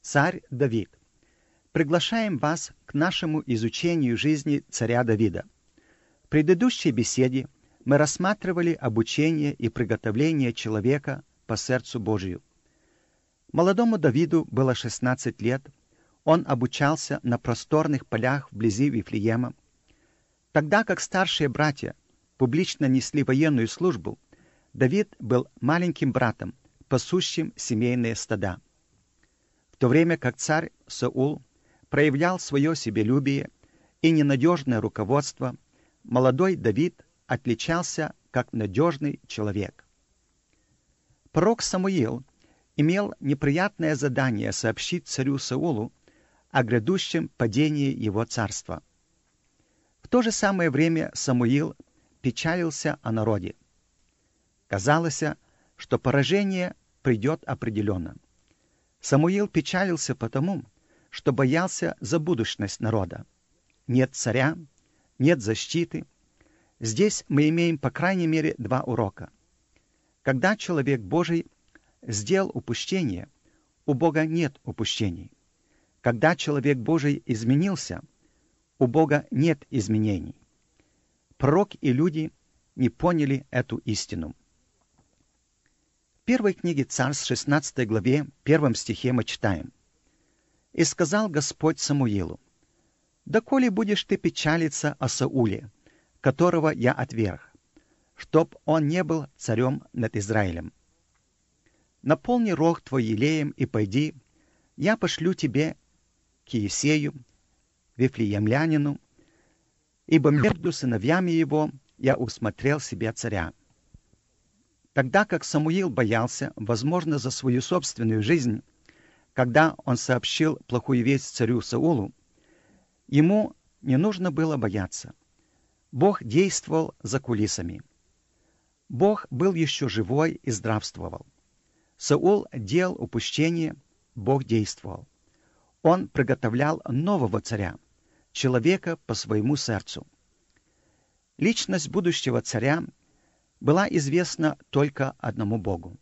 Царь Давид. Приглашаем вас к нашему изучению жизни царя Давида. В предыдущей беседе мы рассматривали обучение и приготовление человека по сердцу Божию. Молодому Давиду было 16 лет, он обучался на просторных полях вблизи Вифлеема. Тогда как старшие братья публично несли военную службу, Давид был маленьким братом, пасущим семейные стада. В то время как царь Саул проявлял свое себелюбие и ненадежное руководство, молодой Давид отличался как надежный человек. Пророк Самуил имел неприятное задание сообщить царю Саулу о грядущем падении его царства. В то же самое время Самуил печалился о народе. Казалось, что поражение придет определенно. Самуил печалился потому, что боялся за будущность народа. Нет царя, нет защиты. Здесь мы имеем по крайней мере два урока. Когда человек Божий сделал упущение, у Бога нет упущений. Когда человек Божий изменился, у Бога нет изменений. Пророк и люди не поняли эту истину. В первой книге Царств, 16 главе, 1 стихе мы читаем: «И сказал Господь Самуилу: доколе будешь ты печалиться о Сауле, которого я отверг, чтоб он не был царем над Израилем? Наполни рог твой елеем и пойди, я пошлю тебе к Иесею, Вифлеемлянину, ибо между сыновьями его я усмотрел себе царя». Тогда как Самуил боялся, возможно, за свою собственную жизнь, когда он сообщил плохую весть царю Саулу, ему не нужно было бояться. Бог действовал за кулисами. Бог был еще живой и здравствовал. Саул делал упущение, Бог действовал. Он приготовлял нового царя, человека по своему сердцу. Личность будущего царя была известна только одному Богу.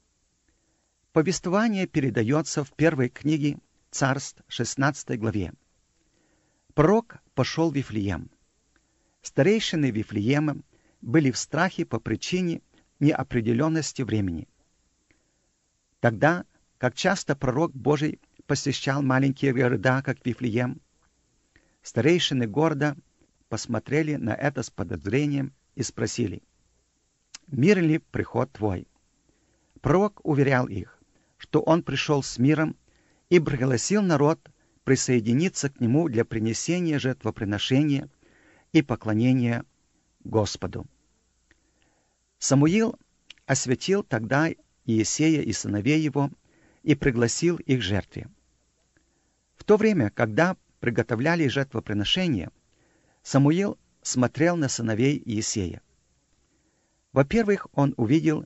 Повествование передается в первой книге Царств, 16 главе. Пророк пошел в Вифлеем. Старейшины Вифлеема были в страхе по причине неопределенности времени. Тогда, как часто пророк Божий посещал маленькие города, как Вифлеем, старейшины города посмотрели на это с подозрением и спросили: «Мир ли приход твой?» Пророк уверял их, что он пришел с миром и пригласил народ присоединиться к нему для принесения жертвоприношения и поклонения Господу. Самуил осветил тогда Иесея и сыновей его и пригласил их к жертве. В то время, когда приготовляли жертвоприношение, Самуил смотрел на сыновей Иесея. Во-первых, он увидел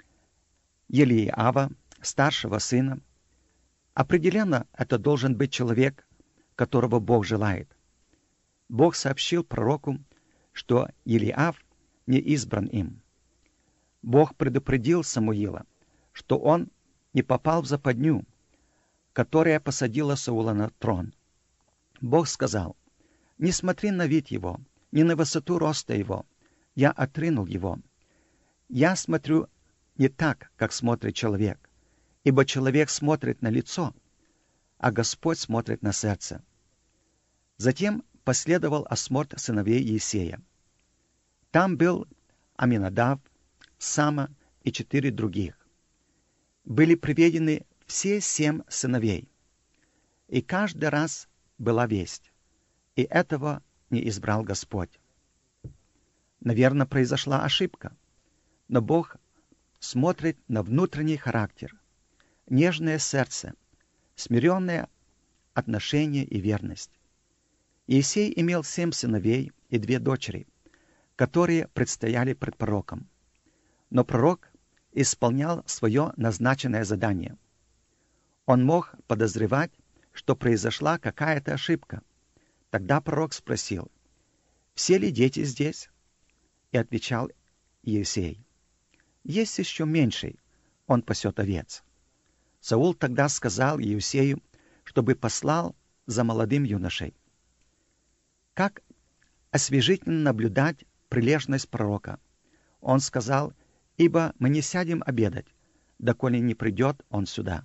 Елиава, старшего сына. Определенно, это должен быть человек, которого Бог желает. Бог сообщил пророку, что Елиав не избран им. Бог предупредил Самуила, что он не попал в западню, которая посадила Саула на трон. Бог сказал: «Не смотри на вид его, ни на высоту роста его. Я отринул его. Я смотрю не так, как смотрит человек, ибо человек смотрит на лицо, а Господь смотрит на сердце». Затем последовал осмотр сыновей Иесея. Там был Аминадав, Сама и 4 других. Были приведены все 7 сыновей. И каждый раз была весть: и этого не избрал Господь. Наверное, произошла ошибка. Но Бог смотрит на внутренний характер, нежное сердце, смиренное отношение и верность. Иесей имел 7 сыновей и 2 дочери, которые предстояли пред пророком. Но пророк исполнял свое назначенное задание. Он мог подозревать, что произошла какая-то ошибка. Тогда пророк спросил: «Все ли дети здесь?» И отвечал Иесей: «Есть еще меньший, он пасет овец». Саул тогда сказал Иесею, чтобы послал за молодым юношей. Как освежительно наблюдать прилежность пророка. Он сказал: «Ибо мы не сядем обедать, доколе не придет он сюда».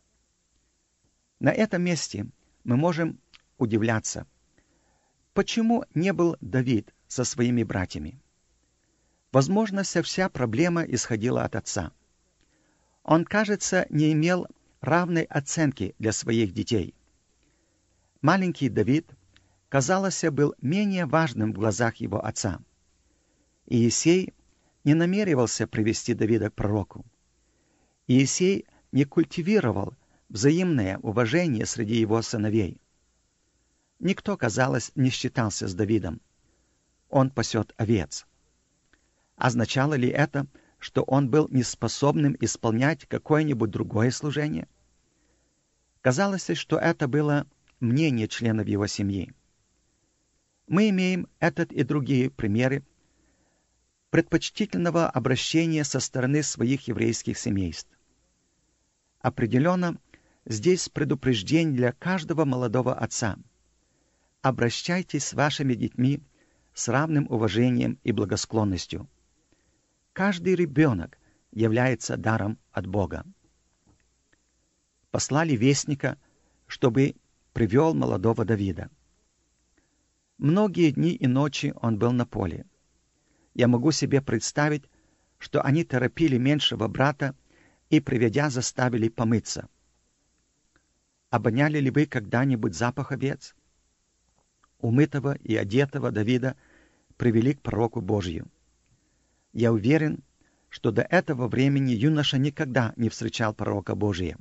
На этом месте мы можем удивляться, почему не был Давид со своими братьями. Возможно, вся проблема исходила от отца. Он, кажется, не имел равной оценки для своих детей. Маленький Давид, казалось, был менее важным в глазах его отца. Иессей не намеревался привести Давида к пророку. Иессей не культивировал взаимное уважение среди его сыновей. Никто, казалось, не считался с Давидом. Он пасет овец. Означало ли это, что он был неспособным исполнять какое-нибудь другое служение? Казалось, что это было мнение членов его семьи. Мы имеем этот и другие примеры предпочтительного обращения со стороны своих еврейских семейств. Определенно, здесь предупреждение для каждого молодого отца. Обращайтесь с вашими детьми с равным уважением и благосклонностью. Каждый ребенок является даром от Бога. Послали вестника, чтобы привел молодого Давида. Многие дни и ночи он был на поле. Я могу себе представить, что они торопили меньшего брата и, приведя, заставили помыться. Обоняли ли вы когда-нибудь запах овец? Умытого и одетого Давида привели к пророку Божию. Я уверен, что до этого времени юноша никогда не встречал пророка Божия.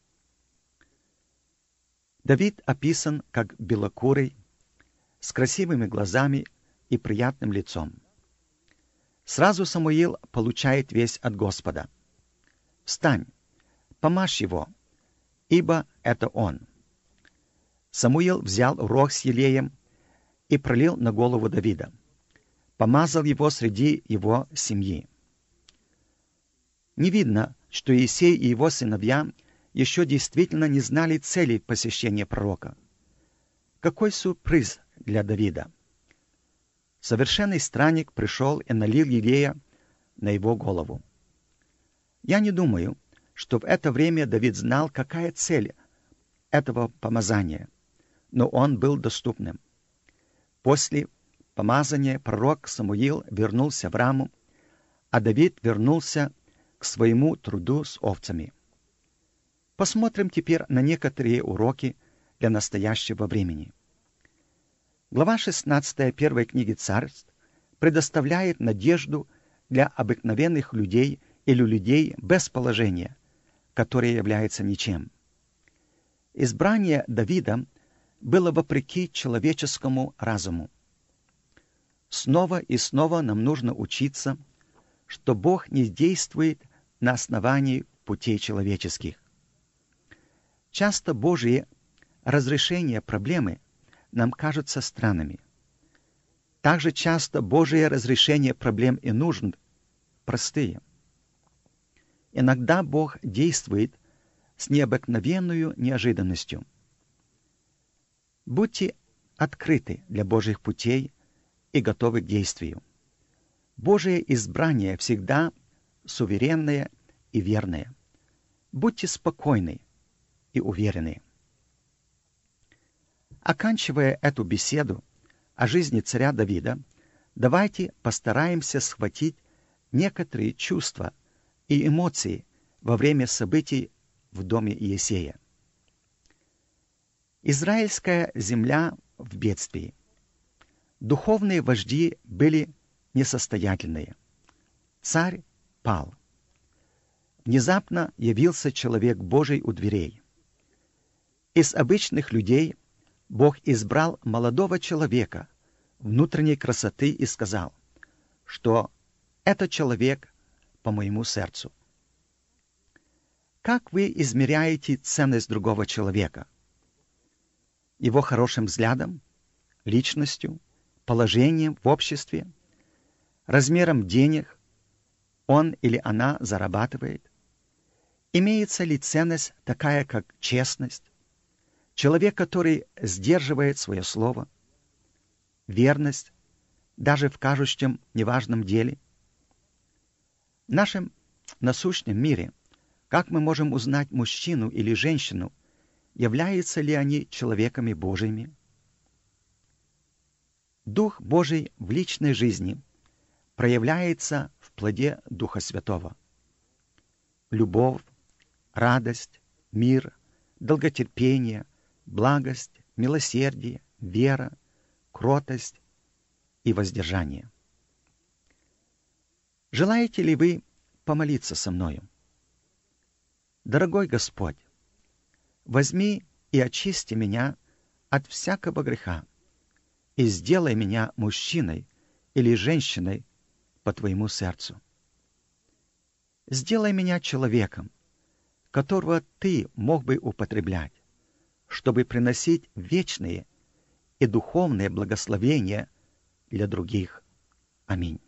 Давид описан как белокурый, с красивыми глазами и приятным лицом. Сразу Самуил получает весть от Господа: «Встань, помажь его, ибо это он». Самуил взял рог с елеем и пролил на голову Давида, помазал его среди его семьи. Не видно, что Иессей и его сыновья еще действительно не знали цели посещения пророка. Какой сюрприз для Давида! Совершенный странник пришел и налил елея на его голову. Я не думаю, что в это время Давид знал, какая цель этого помазания, но он был доступным. После помазания пророк Самуил вернулся в Раму, а Давид вернулся к своему труду с овцами. Посмотрим теперь на некоторые уроки для настоящего времени. Глава 16 первой книги Царств предоставляет надежду для обыкновенных людей или людей без положения, которые являются ничем. Избрание Давида было вопреки человеческому разуму. Снова и снова нам нужно учиться, что Бог не действует на основании путей человеческих. Часто Божьи разрешения проблемы нам кажутся странными. Также часто Божие разрешение проблем и нужд простые. Иногда Бог действует с необыкновенной неожиданностью. Будьте открыты для Божьих путей и готовы к действию. Божие избрание всегда суверенное и верное. Будьте спокойны и уверены. Оканчивая эту беседу о жизни царя Давида, давайте постараемся схватить некоторые чувства и эмоции во время событий в доме Иессея. Израильская земля в бедствии. Духовные вожди были несостоятельные. Царь пал. Внезапно явился человек Божий у дверей. Из обычных людей Бог избрал молодого человека внутренней красоты и сказал, что этот человек по моему сердцу. Как вы измеряете ценность другого человека? Его хорошим взглядом, личностью, положением в обществе, размером денег он или она зарабатывает? Имеется ли ценность такая, как честность, Человек, который сдерживает свое слово, верность, даже в кажущем неважном деле. В нашем насущном мире, как мы можем узнать мужчину или женщину, являются ли они человеками Божьими? Дух Божий в личной жизни проявляется в плоде Духа Святого. Любовь, радость, мир, долготерпение, благость, милосердие, вера, кротость и воздержание. Желаете ли вы помолиться со мною? Дорогой Господь, возьми и очисти меня от всякого греха и сделай меня мужчиной или женщиной по Твоему сердцу. Сделай меня человеком, которого Ты мог бы употреблять, чтобы приносить вечные и духовные благословения для других. Аминь.